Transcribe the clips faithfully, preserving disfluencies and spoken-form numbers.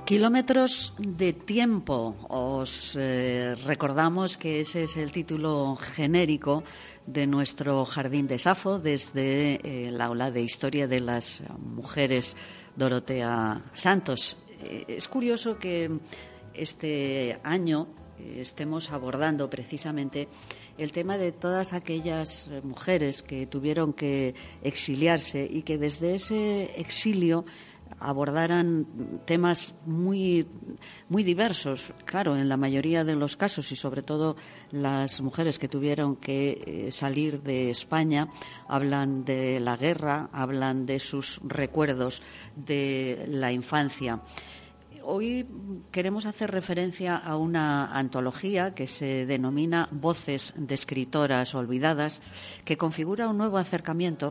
Kilómetros de tiempo. Os eh, recordamos que ese es el título genérico de nuestro Jardín de Safo desde eh, el aula de Historia de las Mujeres Dorotea Santos. Eh, es curioso que este año eh, estemos abordando precisamente el tema de todas aquellas mujeres que tuvieron que exiliarse y que desde ese exilio abordaran temas muy, muy diversos, claro, en la mayoría de los casos, y sobre todo las mujeres que tuvieron que salir de España hablan de la guerra, hablan de sus recuerdos de la infancia. Hoy queremos hacer referencia a una antología que se denomina Voces de escritoras olvidadas, que configura un nuevo acercamiento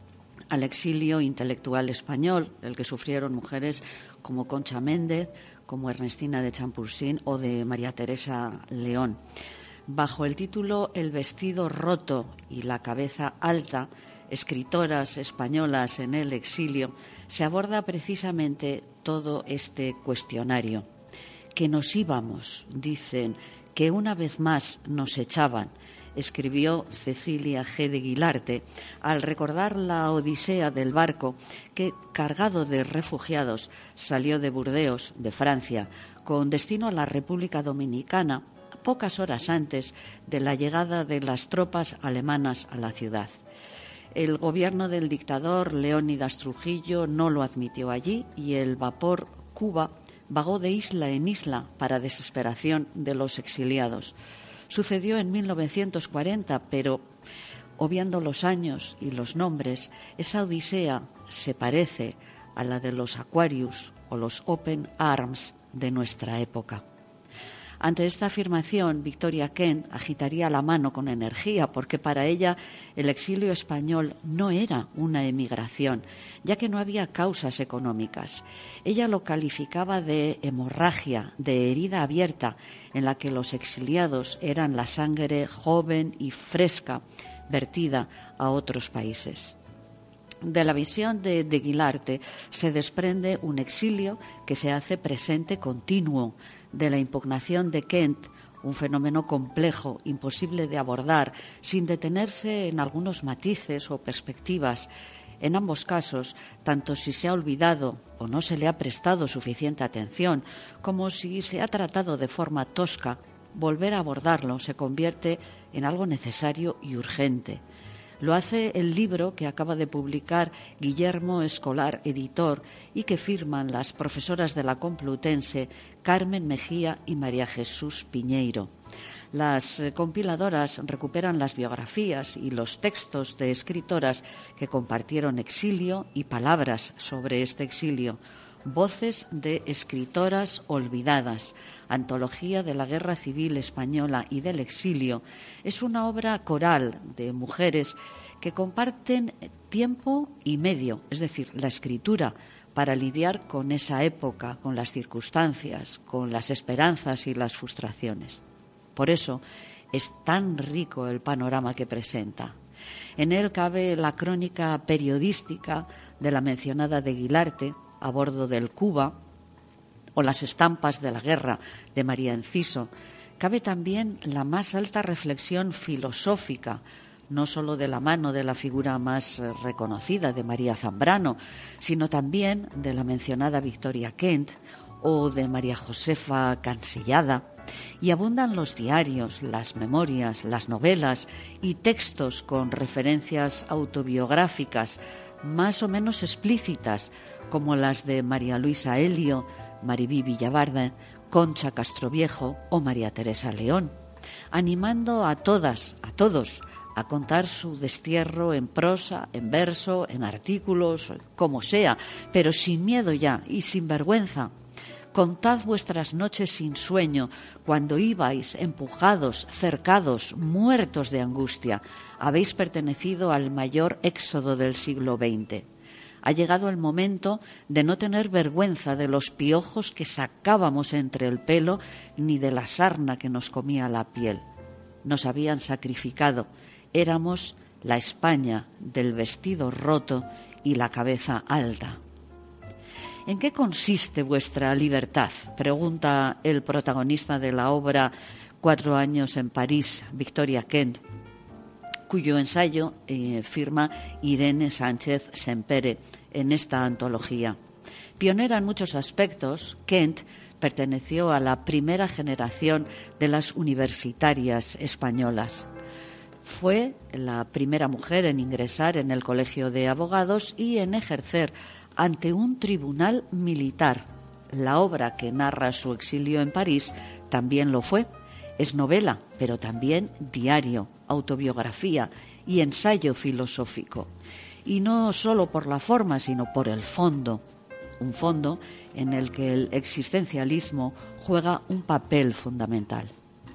al exilio intelectual español, el que sufrieron mujeres como Concha Méndez, como Ernestina de Champursin o de María Teresa León. Bajo el título El vestido roto y la cabeza alta, escritoras españolas en el exilio, se aborda precisamente todo este cuestionario. Que nos íbamos, dicen, que una vez más nos echaban, escribió Cecilia G. de Guilarte al recordar la odisea del barco que, cargado de refugiados, salió de Burdeos, de Francia, con destino a la República Dominicana, pocas horas antes de la llegada de las tropas alemanas a la ciudad. El gobierno del dictador Leónidas Trujillo no lo admitió allí y el vapor Cuba vagó de isla en isla para desesperación de los exiliados. Sucedió en mil novecientos cuarenta, pero, obviando los años y los nombres, esa odisea se parece a la de los Aquarius o los Open Arms de nuestra época. Ante esta afirmación, Victoria Kent agitaría la mano con energía, porque para ella el exilio español no era una emigración, ya que no había causas económicas. Ella lo calificaba de hemorragia, de herida abierta, en la que los exiliados eran la sangre joven y fresca vertida a otros países. De la visión de, de Guilarte se desprende un exilio que se hace presente continuo. De la impugnación de Kent, un fenómeno complejo, imposible de abordar, sin detenerse en algunos matices o perspectivas. En ambos casos, tanto si se ha olvidado o no se le ha prestado suficiente atención, como si se ha tratado de forma tosca, volver a abordarlo se convierte en algo necesario y urgente. Lo hace el libro que acaba de publicar Guillermo Escolar, editor, y que firman las profesoras de la Complutense Carmen Mejía y María Jesús Piñeiro. Las compiladoras recuperan las biografías y los textos de escritoras que compartieron exilio y palabras sobre este exilio. Voces de escritoras olvidadas, antología de la Guerra Civil Española y del exilio, es una obra coral de mujeres que comparten tiempo y medio, es decir, la escritura, para lidiar con esa época, con las circunstancias, con las esperanzas y las frustraciones. Por eso es tan rico el panorama que presenta. En él cabe la crónica periodística de la mencionada de Guilarte, a bordo del Cuba, o las estampas de la guerra de María Enciso. Cabe también la más alta reflexión filosófica, no solo de la mano de la figura más reconocida de María Zambrano, sino también de la mencionada Victoria Kent o de María Josefa Cansellada. Y abundan los diarios, las memorias, las novelas y textos con referencias autobiográficas más o menos explícitas, como las de María Luisa Elio, Maribí Villavarda, Concha Castroviejo o María Teresa León, animando a todas, a todos, a contar su destierro en prosa, en verso, en artículos, como sea, pero sin miedo ya y sin vergüenza. Contad vuestras noches sin sueño, cuando ibais empujados, cercados, muertos de angustia. Habéis pertenecido al mayor éxodo del siglo veinte. Ha llegado el momento de no tener vergüenza de los piojos que sacábamos entre el pelo ni de la sarna que nos comía la piel. Nos habían sacrificado. Éramos la España del vestido roto y la cabeza alta. ¿En qué consiste vuestra libertad?, pregunta el protagonista de la obra Cuatro años en París, Victoria Kent, cuyo ensayo eh, firma Irene Sánchez Sempere en esta antología. Pionera en muchos aspectos, Kent perteneció a la primera generación de las universitarias españolas. Fue la primera mujer en ingresar en el Colegio de Abogados y en ejercer ante un tribunal militar. La obra que narra su exilio en París también lo fue. Es novela, pero también diario, autobiografía y ensayo filosófico. Y no solo por la forma, sino por el fondo. Un fondo en el que el existencialismo juega un papel fundamental.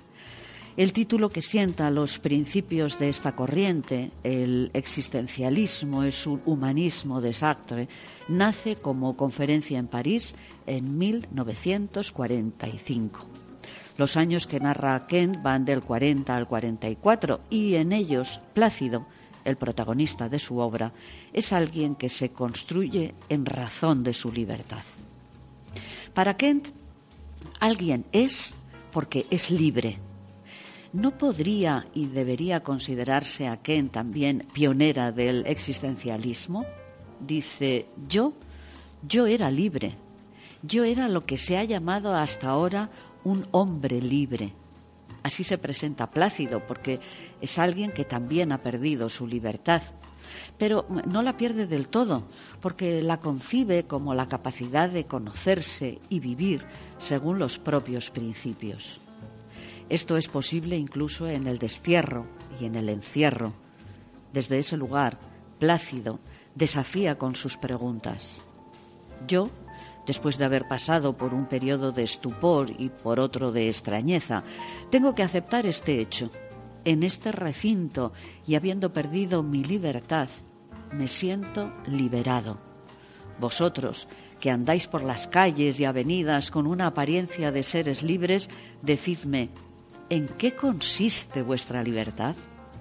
El título que sienta los principios de esta corriente, el existencialismo es un humanismo de Sartre, nace como conferencia en París en mil novecientos cuarenta y cinco. Los años que narra Kent van del cuarenta al cuarenta y cuatro y en ellos Plácido, el protagonista de su obra, es alguien que se construye en razón de su libertad. Para Kent, alguien es porque es libre. ¿No podría y debería considerarse a Kent también pionera del existencialismo? Dice, yo, yo era libre. Yo era lo que se ha llamado hasta ahora un hombre libre. Así se presenta Plácido, porque es alguien que también ha perdido su libertad. Pero no la pierde del todo, porque la concibe como la capacidad de conocerse y vivir según los propios principios. Esto es posible incluso en el destierro y en el encierro. Desde ese lugar, Plácido desafía con sus preguntas. Yo, después de haber pasado por un periodo de estupor y por otro de extrañeza, tengo que aceptar este hecho. En este recinto y habiendo perdido mi libertad, me siento liberado. Vosotros, que andáis por las calles y avenidas con una apariencia de seres libres, decidme, ¿en qué consiste vuestra libertad?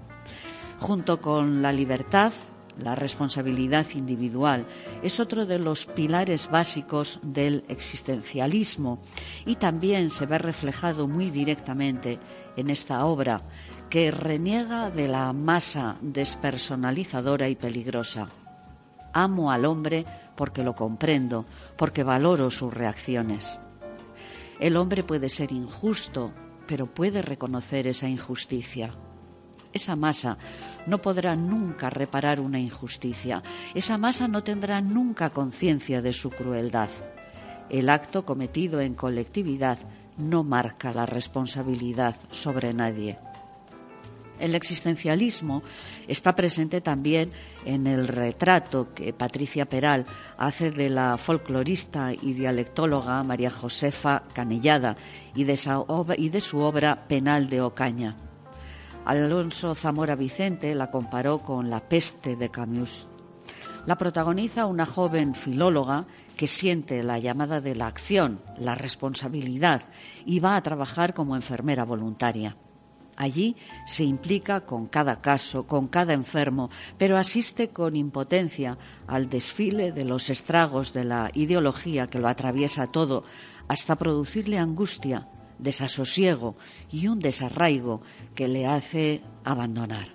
Junto con la libertad, la responsabilidad individual es otro de los pilares básicos del existencialismo y también se ve reflejado muy directamente en esta obra que reniega de la masa despersonalizadora y peligrosa. Amo al hombre porque lo comprendo, porque valoro sus reacciones. El hombre puede ser injusto, pero puede reconocer esa injusticia. Esa masa no podrá nunca reparar una injusticia. Esa masa no tendrá nunca conciencia de su crueldad. El acto cometido en colectividad no marca la responsabilidad sobre nadie. El existencialismo está presente también en el retrato que Patricia Peral hace de la folclorista y dialectóloga María Josefa Canellada y de, esa obra, y de su obra Penal de Ocaña. Alonso Zamora Vicente la comparó con La peste de Camus. La protagoniza una joven filóloga que siente la llamada de la acción, la responsabilidad, y va a trabajar como enfermera voluntaria. Allí se implica con cada caso, con cada enfermo, pero asiste con impotencia al desfile de los estragos de la ideología que lo atraviesa todo, hasta producirle angustia, desasosiego y un desarraigo que le hace abandonar.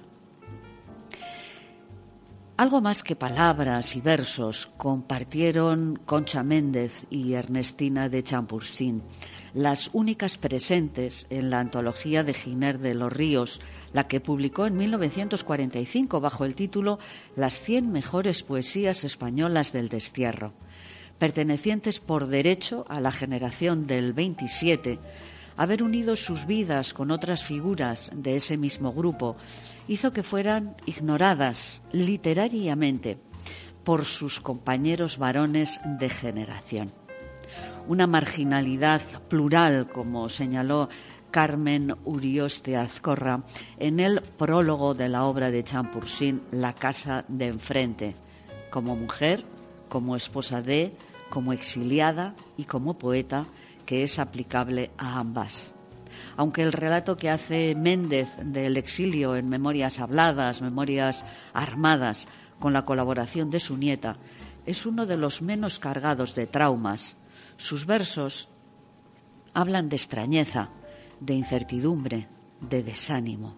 Algo más que palabras y versos compartieron Concha Méndez y Ernestina de Champursin, las únicas presentes en la antología de Giner de los Ríos, la que publicó en mil novecientos cuarenta y cinco bajo el título Las cien mejores poesías españolas del destierro. Pertenecientes por derecho a la generación del veintisiete, haber unido sus vidas con otras figuras de ese mismo grupo hizo que fueran ignoradas literariamente por sus compañeros varones de generación. Una marginalidad plural, como señaló Carmen Urioste Azcorra en el prólogo de la obra de Champursin, La casa de enfrente, como mujer, como esposa de, como exiliada y como poeta, que es aplicable a ambas. Aunque el relato que hace Méndez del exilio en Memorias habladas, Memorias armadas, con la colaboración de su nieta, es uno de los menos cargados de traumas. Sus versos hablan de extrañeza, de incertidumbre, de desánimo.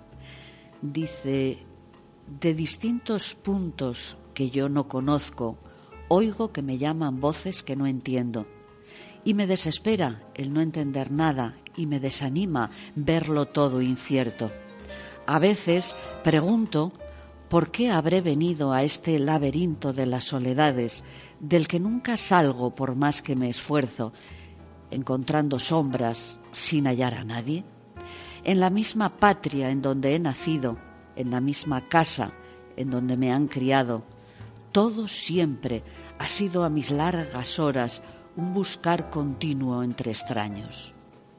Dice: de distintos puntos que yo no conozco, oigo que me llaman voces que no entiendo. Y me desespera el no entender nada y me desanima verlo todo incierto. A veces pregunto por qué habré venido a este laberinto de las soledades, del que nunca salgo por más que me esfuerzo, encontrando sombras sin hallar a nadie. En la misma patria en donde he nacido, en la misma casa en donde me han criado, todo siempre ha sido a mis largas horas un buscar continuo entre extraños.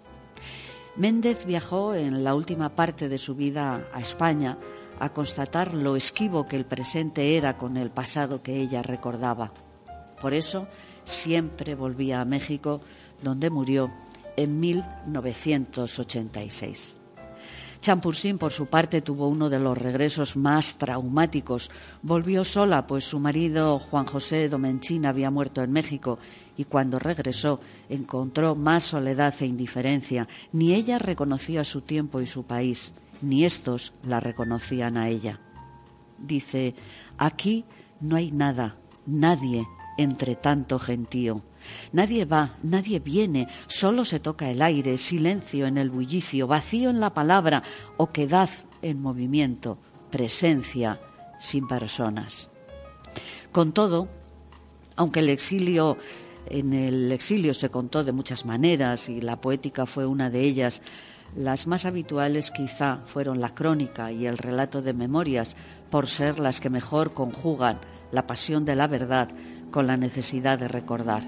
Méndez viajó en la última parte de su vida a España a constatar lo esquivo que el presente era con el pasado que ella recordaba. Por eso siempre volvía a México, donde murió en mil novecientos ochenta y seis. Champursin, por su parte, tuvo uno de los regresos más traumáticos. Volvió sola, pues su marido, Juan José Domenchín, había muerto en México, y cuando regresó encontró más soledad e indiferencia. Ni ella reconocía su tiempo y su país, ni estos la reconocían a ella. Dice: aquí no hay nada, nadie entre tanto gentío. Nadie va, nadie viene, solo se toca el aire, silencio en el bullicio, vacío en la palabra, oquedad en movimiento, presencia sin personas. Con todo, aunque el exilio, en el exilio se contó de muchas maneras y la poética fue una de ellas, las más habituales quizá fueron la crónica y el relato de memorias, por ser las que mejor conjugan la pasión de la verdad con la necesidad de recordar.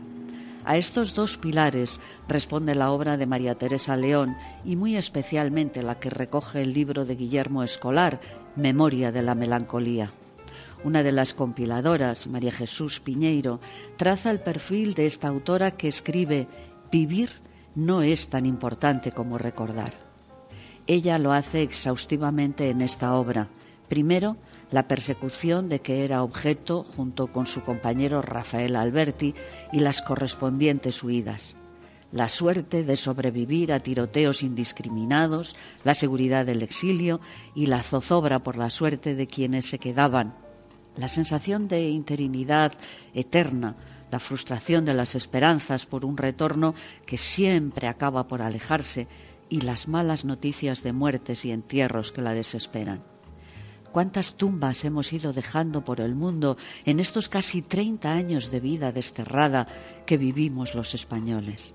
A estos dos pilares responde la obra de María Teresa León y muy especialmente la que recoge el libro de Guillermo Escolar, Memoria de la melancolía. Una de las compiladoras, María Jesús Piñeiro, traza el perfil de esta autora que escribe: vivir no es tan importante como recordar. Ella lo hace exhaustivamente en esta obra. Primero, la persecución de que era objeto junto con su compañero Rafael Alberti y las correspondientes huidas. La suerte de sobrevivir a tiroteos indiscriminados, la seguridad del exilio y la zozobra por la suerte de quienes se quedaban. La sensación de interinidad eterna, la frustración de las esperanzas por un retorno que siempre acaba por alejarse y las malas noticias de muertes y entierros que la desesperan. ¿Cuántas tumbas hemos ido dejando por el mundo en estos casi treinta años de vida desterrada que vivimos los españoles?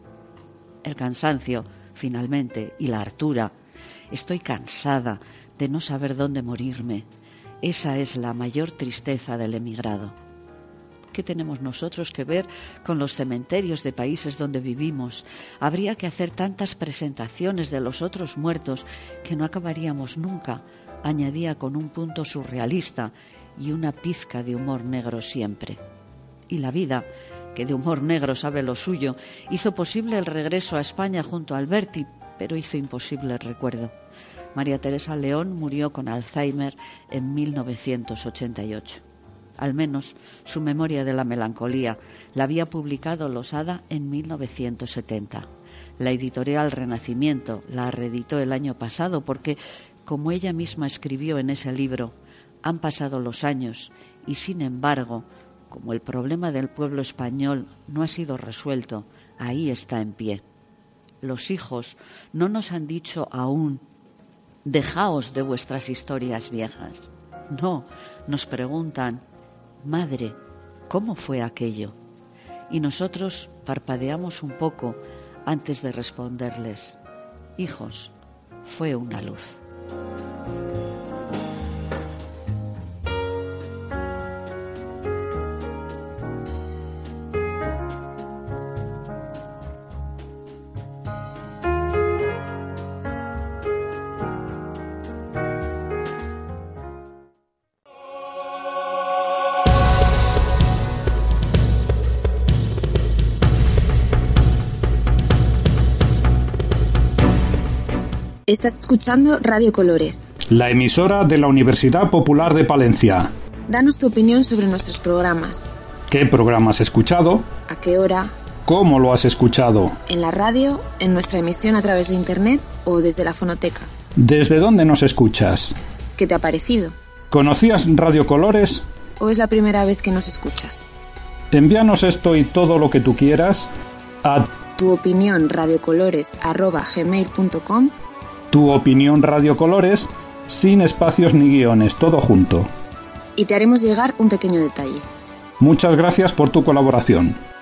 El cansancio, finalmente, y la hartura. Estoy cansada de no saber dónde morirme. Esa es la mayor tristeza del emigrado. ¿Qué tenemos nosotros que ver con los cementerios de países donde vivimos? Habría que hacer tantas presentaciones de los otros muertos que no acabaríamos nunca, añadía con un punto surrealista y una pizca de humor negro siempre. Y la vida, que de humor negro sabe lo suyo, hizo posible el regreso a España junto a Alberti, pero hizo imposible el recuerdo. María Teresa León murió con Alzheimer en mil novecientos ochenta y ocho. Al menos su Memoria de la melancolía la había publicado Losada en mil novecientos setenta. La editorial Renacimiento la reeditó el año pasado porque, como ella misma escribió en ese libro, han pasado los años y, sin embargo, como el problema del pueblo español no ha sido resuelto, ahí está en pie. Los hijos no nos han dicho aún: dejaos de vuestras historias viejas. No, nos preguntan: madre, ¿cómo fue aquello? Y nosotros parpadeamos un poco antes de responderles: hijos, fue una luz. Estás escuchando Radio Colores, la emisora de la Universidad Popular de Palencia. Danos tu opinión sobre nuestros programas. ¿Qué programa has escuchado? ¿A qué hora? ¿Cómo lo has escuchado? ¿En la radio, en nuestra emisión a través de internet o desde la fonoteca? ¿Desde dónde nos escuchas? ¿Qué te ha parecido? ¿Conocías Radio Colores? ¿O es la primera vez que nos escuchas? Envíanos esto y todo lo que tú quieras a tu opinión radiocolores arroba gmail punto com. Tu opinión radiocolores, sin espacios ni guiones, todo junto. Y te haremos llegar un pequeño detalle. Muchas gracias por tu colaboración.